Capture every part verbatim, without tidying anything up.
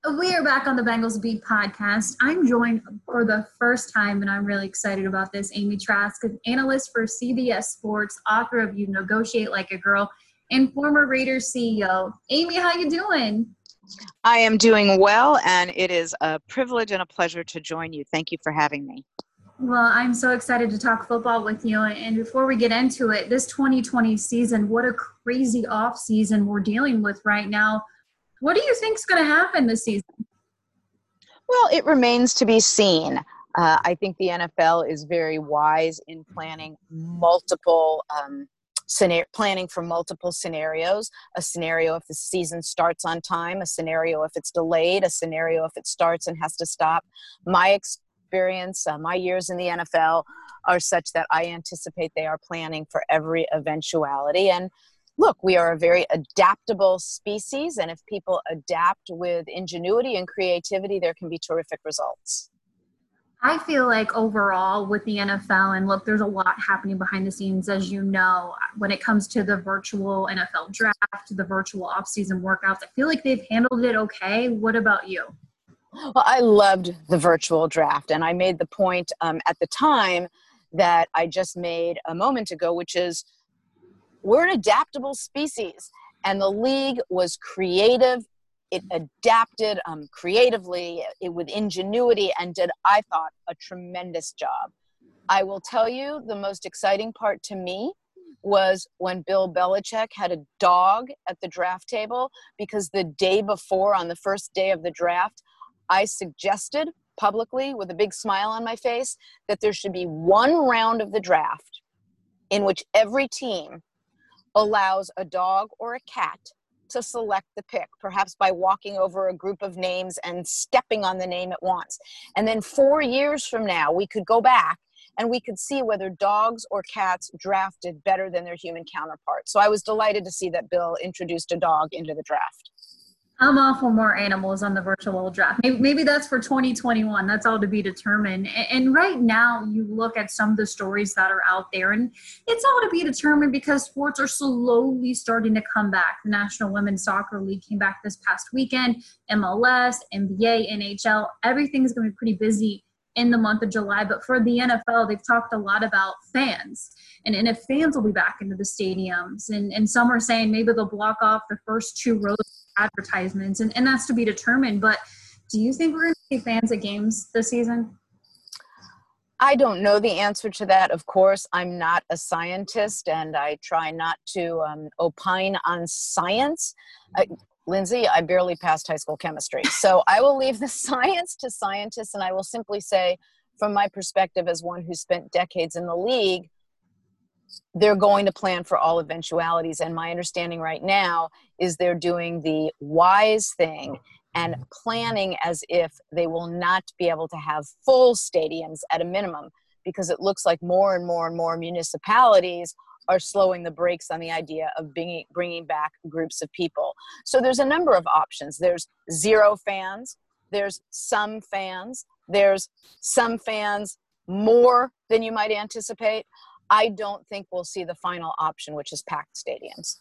We are back on the Bengals Beat podcast. I'm joined for the first time, and I'm really excited about this. Amy Trask, an analyst for C B S Sports, author of You Negotiate Like a Girl, and former Raiders C E O. Amy, how you doing? I am doing well, and it is a privilege and a pleasure to join you. Thank you for having me. Well, I'm so excited to talk football with you. And before we get into it, this twenty twenty season, what a crazy off season we're dealing with right now. What do you think is going to happen this season? Well, it remains to be seen. Uh, I think the N F L is very wise in planning multiple um, scenario, planning for multiple scenarios. A scenario if the season starts on time, a scenario if it's delayed, a scenario if it starts and has to stop. My experience, uh, my years in the N F L are such that I anticipate they are planning for every eventuality. And look, we are a very adaptable species, and if people adapt with ingenuity and creativity, there can be terrific results. I feel like overall with the N F L, and look, there's a lot happening behind the scenes, as you know, when it comes to the virtual N F L draft, the virtual offseason workouts. I feel like they've handled it okay. What about you? Well, I loved the virtual draft, and I made the point um, at the time that I just made a moment ago, which is we're an adaptable species, and the league was creative. It adapted um, creatively it, with ingenuity and did, I thought, a tremendous job. I will tell you the most exciting part to me was when Bill Belichick had a dog at the draft table, because the day before, on the first day of the draft, I suggested publicly with a big smile on my face that there should be one round of the draft in which every team allows a dog or a cat to select the pick, perhaps by walking over a group of names and stepping on the name it wants. And then four years from now, we could go back and we could see whether dogs or cats drafted better than their human counterparts. So I was delighted to see that Bill introduced a dog into the draft. I'm all for more animals on the virtual draft. Maybe, maybe that's for twenty twenty-one. That's all to be determined. And, and right now, you look at some of the stories that are out there, and it's all to be determined because sports are slowly starting to come back. The National Women's Soccer League came back this past weekend. M L S, N B A, N H L, everything's going to be pretty busy in the month of July. But for the N F L, they've talked a lot about fans. And, and if fans will be back into the stadiums, and, and some are saying maybe they'll block off the first two rows advertisements, and, and that's to be determined. But do you think we're going to see fans at games this season? I don't know the answer to that. Of course, I'm not a scientist, and I try not to um, opine on science. I, Lindsay, I barely passed high school chemistry. So I will leave the science to scientists, and I will simply say, from my perspective as one who spent decades in the league, they're going to plan for all eventualities. And my understanding right now is they're doing the wise thing and planning as if they will not be able to have full stadiums at a minimum, because it looks like more and more and more municipalities are slowing the brakes on the idea of bringing, bringing back groups of people. So there's a number of options. There's zero fans. There's some fans. There's some fans more than you might anticipate. I don't think we'll see the final option, which is packed stadiums.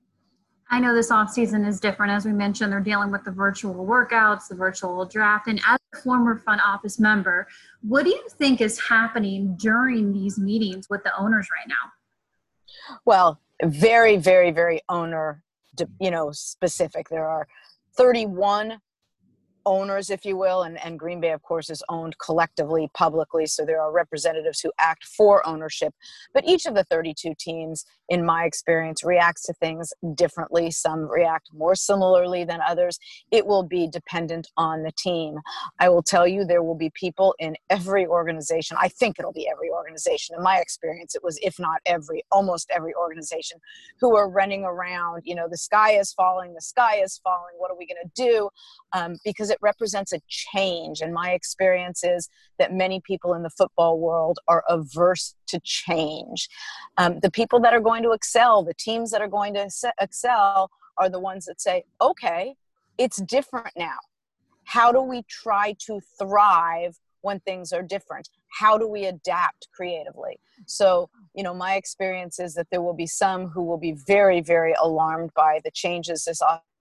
I know this offseason is different. As we mentioned, they're dealing with the virtual workouts, the virtual draft. And as a former front office member, what do you think is happening during these meetings with the owners right now? Well, very, very, very owner, you know, specific. There are thirty-one owners, if you will, and, and Green Bay, of course, is owned collectively, publicly, so there are representatives who act for ownership. But each of the thirty-two teams, in my experience, reacts to things differently. Some react more similarly than others. It will be dependent on the team. I will tell you, there will be people in every organization. I think it'll be every organization. In my experience, it was, if not every, almost every organization, who are running around, you know, the sky is falling, the sky is falling, what are we going to do? Um, because it represents a change. And my experience is that many people in the football world are averse to change. Um, the people that are going to excel, the teams that are going to excel, are the ones that say, okay, it's different now. How do we try to thrive when things are different? How do we adapt creatively? So, you know, my experience is that there will be some who will be very, very alarmed by the changes this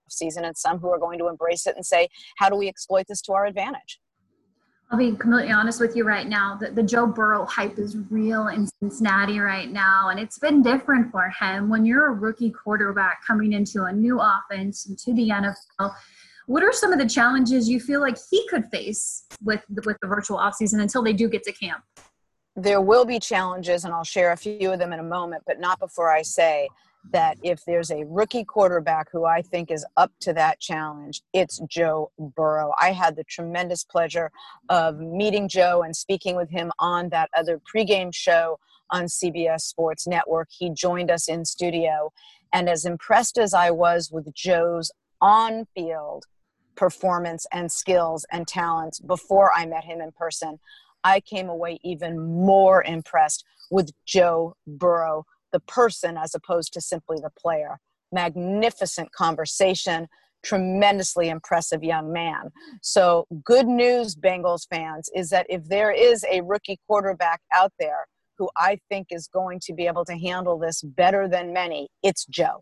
offseason, and some who are going to embrace it and say, how do we exploit this to our advantage? I'll be completely honest with you right now. The, the Joe Burrow hype is real in Cincinnati right now, and it's been different for him. When you're a rookie quarterback coming into a new offense, into the N F L, what are some of the challenges you feel like he could face with the, with the virtual offseason until they do get to camp? There will be challenges, and I'll share a few of them in a moment, but not before I say that if there's a rookie quarterback who I think is up to that challenge, it's Joe Burrow. I had the tremendous pleasure of meeting Joe and speaking with him on that other pregame show on C B S Sports Network. He joined us in studio, and as impressed as I was with Joe's on-field performance and skills and talents before I met him in person, I came away even more impressed with Joe Burrow, the person, as opposed to simply the player. Magnificent conversation, tremendously impressive young man. So good news, Bengals fans, is that if there is a rookie quarterback out there who I think is going to be able to handle this better than many, it's Joe.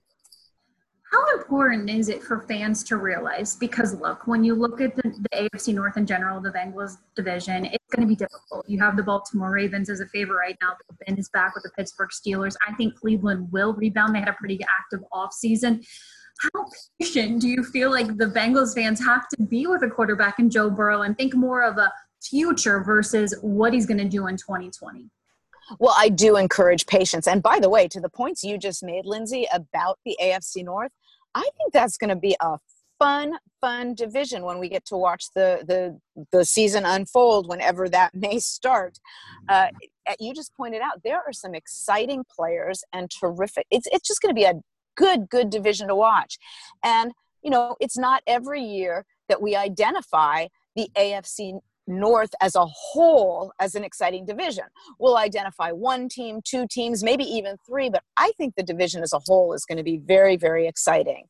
How important is it for fans to realize? Because look, when you look at the, the A F C North in general, the Bengals division, it's going to be difficult. You have the Baltimore Ravens as a favorite right now. Ben is back with the Pittsburgh Steelers. I think Cleveland will rebound. They had a pretty active offseason. How patient do you feel like the Bengals fans have to be with a quarterback in Joe Burrow and think more of a future versus what he's going to do in twenty twenty? Well, I do encourage patience. And by the way, to the points you just made, Lindsay, about the A F C North, I think that's going to be a fun, fun division when we get to watch the the, the season unfold, whenever that may start. Uh, you just pointed out there are some exciting players and terrific. It's it's just going to be a good, good division to watch. And, you know, it's not every year that we identify the A F C North as a whole as an exciting division. We'll identify one team, two teams, maybe even three, but I think the division as a whole is going to be very, very exciting.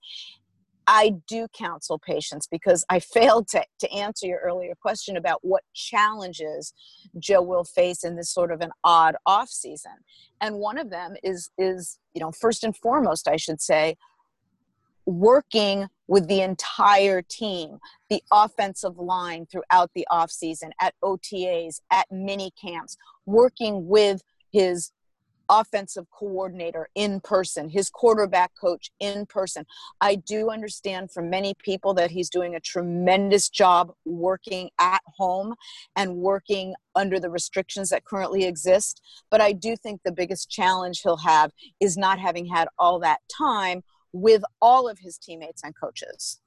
I do counsel patience because I failed to, to answer your earlier question about what challenges Joe will face in this sort of an odd off season. And one of them is, is, you know, first and foremost, I should say, working with the entire team, the offensive line throughout the offseason, at O T As, at mini camps, working with his offensive coordinator in person, his quarterback coach in person. I do understand from many people that he's doing a tremendous job working at home and working under the restrictions that currently exist. But I do think the biggest challenge he'll have is not having had all that time with all of his teammates and coaches.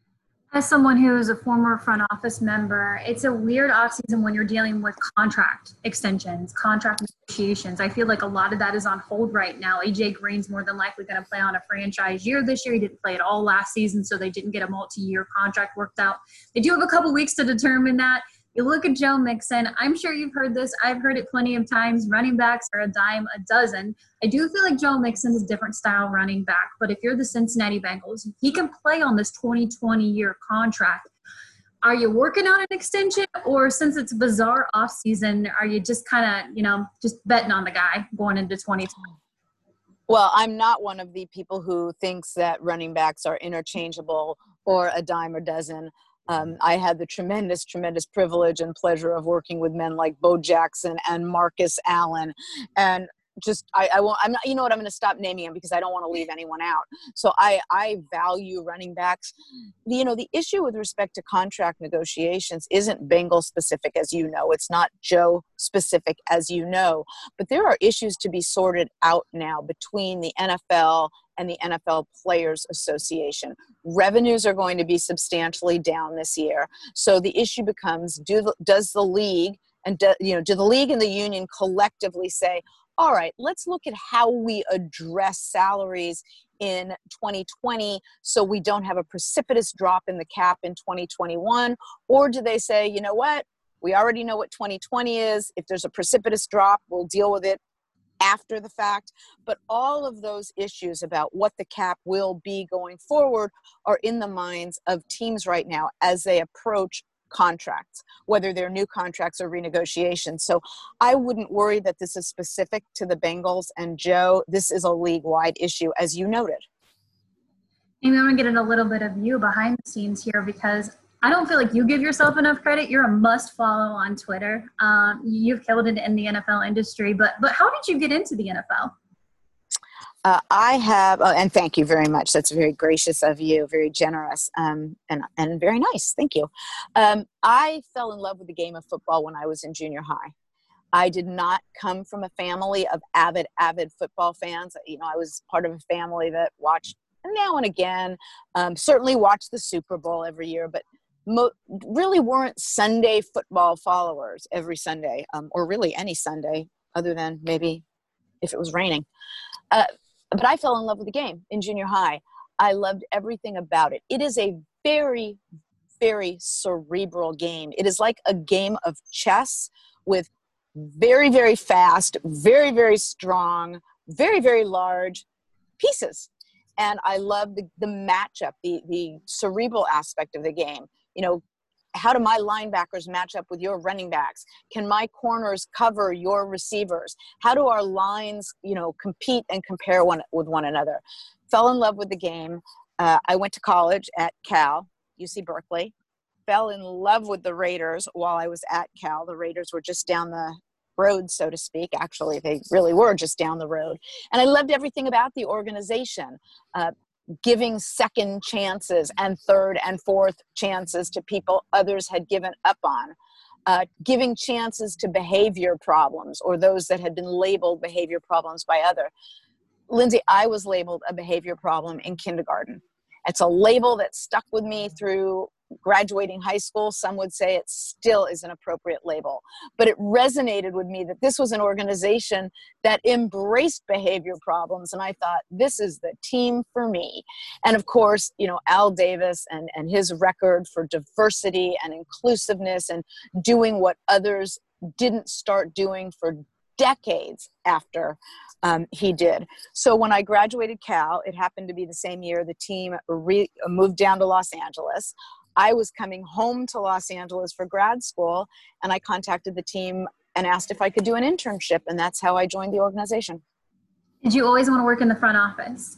As someone who is a former front office member, it's a weird offseason when you're dealing with contract extensions, contract negotiations. I feel like a lot of that is on hold right now. A J Green's more than likely going to play on a franchise year this year. He didn't play at all last season, so they didn't get a multi-year contract worked out. They do have a couple weeks to determine that. You look at Joe Mixon. I'm sure you've heard this. I've heard it plenty of times. Running backs are a dime a dozen. I do feel like Joe Mixon is a different style running back, but if you're the Cincinnati Bengals, he can play on this twenty twenty year contract. Are you working on an extension, or since it's a bizarre offseason, are you just kind of, you know, just betting on the guy going into twenty twenty? Well, I'm not one of the people who thinks that running backs are interchangeable or a dime a dozen. Um, I had the tremendous, tremendous privilege and pleasure of working with men like Bo Jackson and Marcus Allen, and just I, I won't. I'm not. You know what? I'm going to stop naming them because I don't want to leave anyone out. So I I value running backs. You know, the issue with respect to contract negotiations isn't Bengal specific, as you know. It's not Joe specific, as you know. But there are issues to be sorted out now between the N F L and the N F L Players Association. Revenues are going to be substantially down this year. So the issue becomes, do the, does the league and do, you know, do the league and the union collectively say, all right, let's look at how we address salaries in twenty twenty so we don't have a precipitous drop in the cap in twenty twenty-one? Or do they say, you know what, we already know what twenty twenty is. If there's a precipitous drop, we'll deal with it after the fact. But all of those issues about what the cap will be going forward are in the minds of teams right now as they approach contracts, whether they're new contracts or renegotiations. So I wouldn't worry that this is specific to the Bengals and Joe. This is a league-wide issue, as you noted. Amy, I'm gonna get in a little bit of you behind the scenes here because I don't feel like you give yourself enough credit. You're a must follow on Twitter. Um, you've killed it in the N F L industry, but but how did you get into the N F L? Uh, I have, oh, and thank you very much. That's very gracious of you, very generous, um, and and very nice. Thank you. Um, I fell in love with the game of football when I was in junior high. I did not come from a family of avid, avid football fans. You know, I was part of a family that watched now and again, um, certainly watched the Super Bowl every year, but mo- really weren't Sunday football followers every Sunday, um, or really any Sunday other than maybe if it was raining. Uh, but I fell in love with the game in junior high. I loved everything about it. It is a very, very cerebral game. It is like a game of chess with very, very fast, very, very strong, very, very large pieces. And I love the, the matchup, the, the cerebral aspect of the game. You know, how do my linebackers match up with your running backs? Can my corners cover your receivers? How do our lines, you know, compete and compare one with one another? Fell in love with the game. Uh, I went to college at Cal, U C Berkeley. Fell in love with the Raiders while I was at Cal. The Raiders were just down the road, so to speak. Actually, they really were just down the road. And I loved everything about the organization. Uh, giving second chances and third and fourth chances to people others had given up on, uh, giving chances to behavior problems or those that had been labeled behavior problems by other. Lindsay, I was labeled a behavior problem in kindergarten. It's a label that stuck with me through graduating high school. Some would say it still is an appropriate label, but it resonated with me that this was an organization that embraced behavior problems. And I thought, this is the team for me. And of course, you know, Al Davis and, and his record for diversity and inclusiveness and doing what others didn't start doing for decades after um, he did. So when I graduated Cal, it happened to be the same year the team re- moved down to Los Angeles. I was coming home to Los Angeles for grad school, and I contacted the team and asked if I could do an internship, and that's how I joined the organization. Did you always want to work in the front office?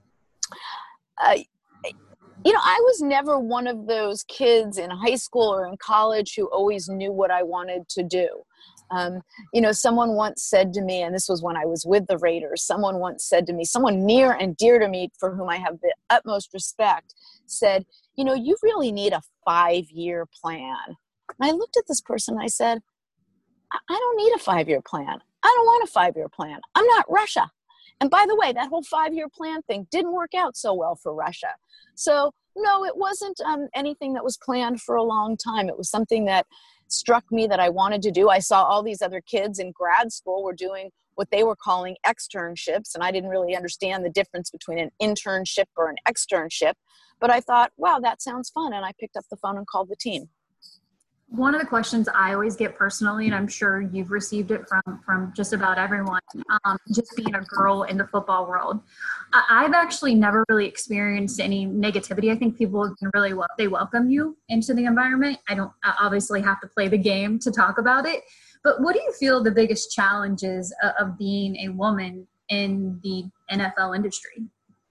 Uh, you know, I was never one of those kids in high school or in college who always knew what I wanted to do. Um, you know, someone once said to me, and this was when I was with the Raiders, someone once said to me, someone near and dear to me for whom I have the utmost respect, said, you know, you really need a five-year plan. And I looked at this person and I said, I I don't need a five-year plan. I don't want a five-year plan. I'm not Russia. And by the way, that whole five-year plan thing didn't work out so well for Russia. So no, it wasn't um, anything that was planned for a long time. It was something that struck me that I wanted to do. I saw all these other kids in grad school were doing what they were calling externships, and I didn't really understand the difference between an internship or an externship. But I thought, wow, that sounds fun, and I picked up the phone and called the team. One of the questions I always get personally, and I'm sure you've received it from from just about everyone, um, just being a girl in the football world. I, I've actually never really experienced any negativity. I think people have been really well, they welcome you into the environment. I don't I obviously have to play the game to talk about it, but what do you feel the biggest challenges of, of being a woman in the N F L industry?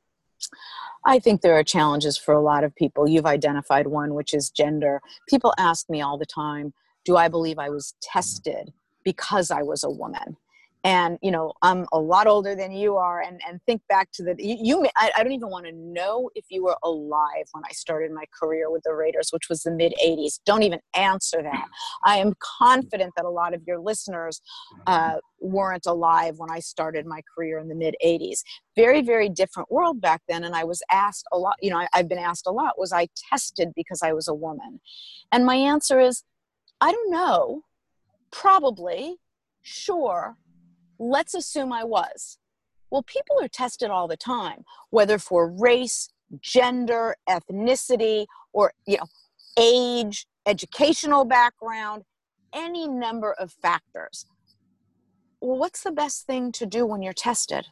I think there are challenges for a lot of people. You've identified one, which is gender. People ask me all the time, do I believe I was tested because I was a woman? And, you know, I'm a lot older than you are. And, and think back to the, you, you I, I don't even want to know if you were alive when I started my career with the Raiders, which was the mid eighties. Don't even answer that. I am confident that a lot of your listeners uh, weren't alive when I started my career in the mid eighties. Very, very different world back then. And I was asked a lot, you know, I, I've been asked a lot, was I tested because I was a woman? And my answer is, I don't know. Probably. Sure. Let's assume I was. Well, people are tested all the time, whether for race, gender, ethnicity, or, you know, age, educational background, any number of factors. Well, what's the best thing to do when you're tested?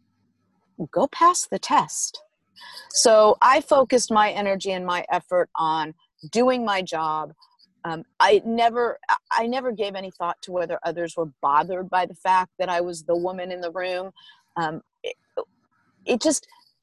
Go pass the test. So I focused my energy and my effort on doing my job. Um, I never, I never gave any thought to whether others were bothered by the fact that I was the woman in the room. Um, it, it just,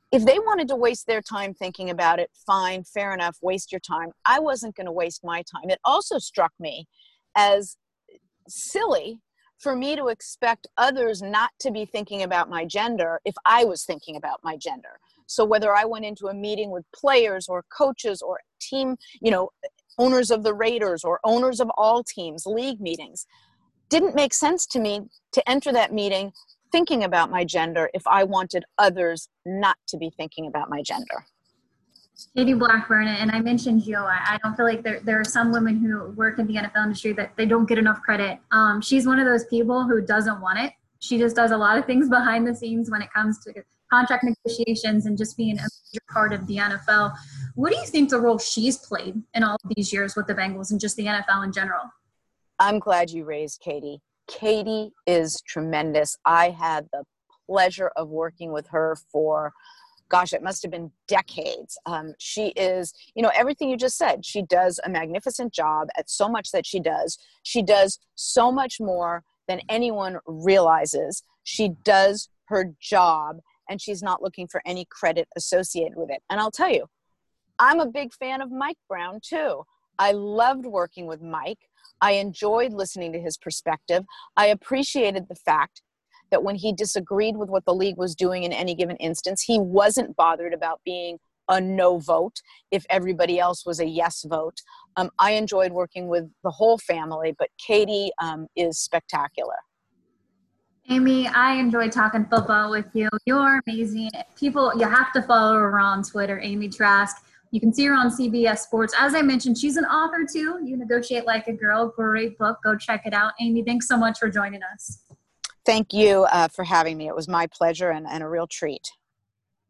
if they wanted to waste their time thinking about it, fine, fair enough, waste your time. I wasn't going to waste my time. It also struck me as silly for me to expect others not to be thinking about my gender if I was thinking about my gender. So whether I went into a meeting with players or coaches or team, you know, owners of the Raiders or owners of all teams, league meetings, didn't make sense to me to enter that meeting thinking about my gender if I wanted others not to be thinking about my gender. Katie Blackburn, and I mentioned you. I, I don't feel like there, there are some women who work in the N F L industry that they don't get enough credit. Um, she's one of those people who doesn't want it. She just does a lot of things behind the scenes when it comes to contract negotiations and just being a major part of the N F L. What do you think the role she's played in all of these years with the Bengals and just the N F L in general? I'm glad you raised Katie. Katie is tremendous. I had the pleasure of working with her for, gosh, it must have been decades. Um, she is, you know, everything you just said. She does a magnificent job at so much that she does. She does so much more than anyone realizes. She does her job, and she's not looking for any credit associated with it. And I'll tell you, I'm a big fan of Mike Brown, too. I loved working with Mike. I enjoyed listening to his perspective. I appreciated the fact that when he disagreed with what the league was doing in any given instance, he wasn't bothered about being a no vote if everybody else was a yes vote. Um, I enjoyed working with the whole family, but Katie um, is spectacular. Amy, I enjoy talking football with you. You're amazing. People, you have to follow her on Twitter, Amy Trask. You can see her on C B S Sports. As I mentioned, she's an author too. You Negotiate Like a Girl. Great book. Go check it out. Amy, thanks so much for joining us. Thank you uh, for having me. It was my pleasure and, and a real treat.